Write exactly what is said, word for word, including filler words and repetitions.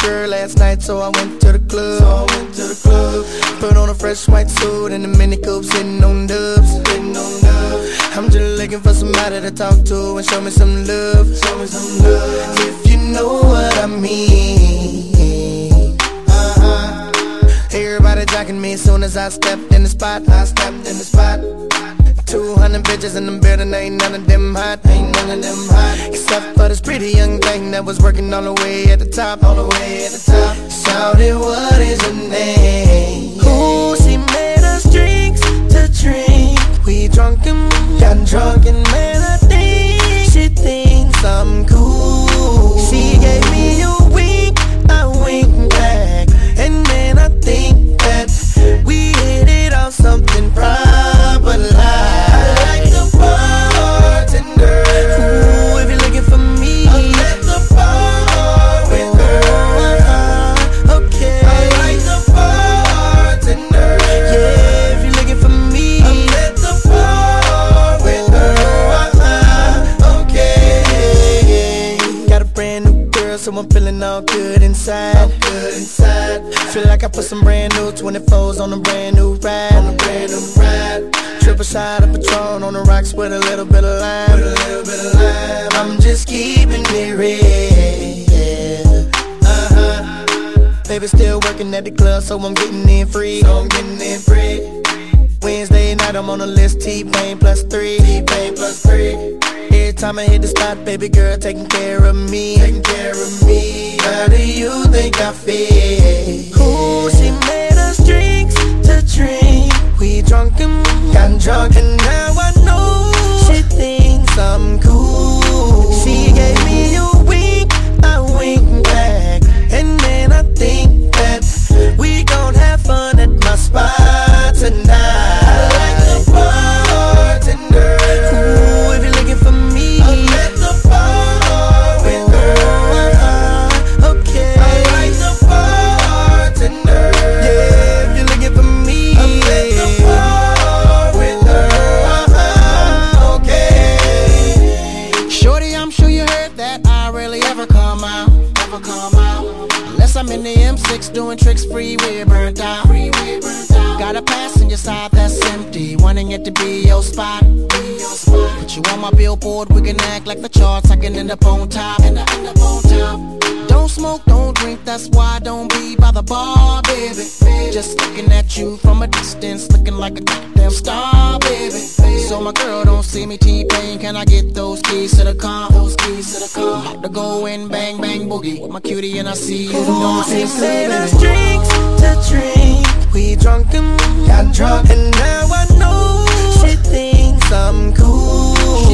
girl last night, so I went to the club. So I went to the club. Put on a fresh white suit and a mini coupe, sitting on dubs. Sitting on dubs. I'm just looking for somebody to talk to and show me some love. Show me some love. If you know what I mean. Uh-huh. Everybody jocking me as soon as I stepped in the spot. I stepped in the spot. Two hundred bitches in the building, ain't none of them hot, ain't none of them hot. Except for this pretty young thing that was working all the way at the top, all the way at the top. Shouted, what is her name? Ooh, she made us drinks to drink. We drunk and got drunk and man, I think she thinks I'm cool. She gave me a wink, I winked back, and then I think that we hit it off something proper like. So I'm feeling all good inside, all good inside. Feel like I put some brand new twenty-fours on a brand new ride, on a brand new ride. Triple shot of Patron on the rocks with a little bit of lime, with a little bit of lime. I'm just keeping it real. Uh-huh. Baby still working at the club, so I'm getting in free, so I'm getting in free. Wednesday night I'm on the list, T-Pain plus three, T-Pain plus three. Every time I hit the spot, baby girl taking care of me, taking care of me. How do you think I feel? Ooh, she made us drinks to drink. We drunk and got drunk, and now I know she thinks I'm cool. She gave me a wink, I winked back, and then I think that we gon' have fun at my spot tonight. I'm in the M six doing tricks, freeway burnt out. Got a passenger side that's empty, wanting it to be your spot. Put you on my billboard, we can act like the charts. I can end up on top. Don't smoke, don't drink, that's why I don't be by the bar, baby. Just looking at you from a distance, looking like a goddamn star, baby. So my girl don't see me T-Pain, can I get those keys to the car? Those keys to the car. I'm about to go in, bang, bang, boogie with my cutie and I see you. Ooh, she made us drinks to drink. We drunk and got drunk, and now I know she thinks I'm cool.